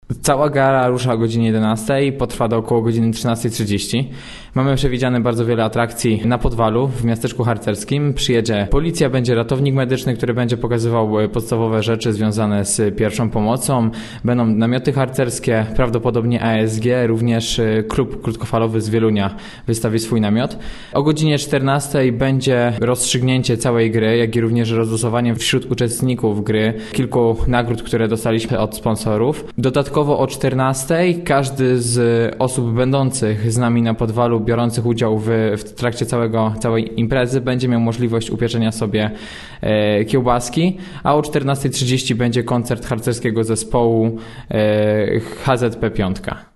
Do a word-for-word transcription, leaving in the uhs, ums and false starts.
Cała gala rusza o godzinie jedenastej, potrwa do około godziny trzynastej trzydzieści. Mamy przewidziane bardzo wiele atrakcji na Podwalu, w miasteczku harcerskim. Przyjedzie policja, będzie ratownik medyczny, który będzie pokazywał podstawowe rzeczy związane z pierwszą pomocą. Będą namioty harcerskie, prawdopodobnie A S G, również klub krótkofalowy z Wielunia wystawi swój namiot. O godzinie czternastej będzie rozstrzygnięcie całej gry, jak i również rozlosowanie wśród uczestników gry kilku nagród, które dostaliśmy od sponsorów. Dodatkowo o czternastej każdy z osób będących z nami na Podwalu, biorących udział w, w trakcie całego, całej imprezy, będzie miał możliwość upieczenia sobie e, kiełbaski, a o czternastej trzydzieści będzie koncert harcerskiego zespołu e, H Z P pięć.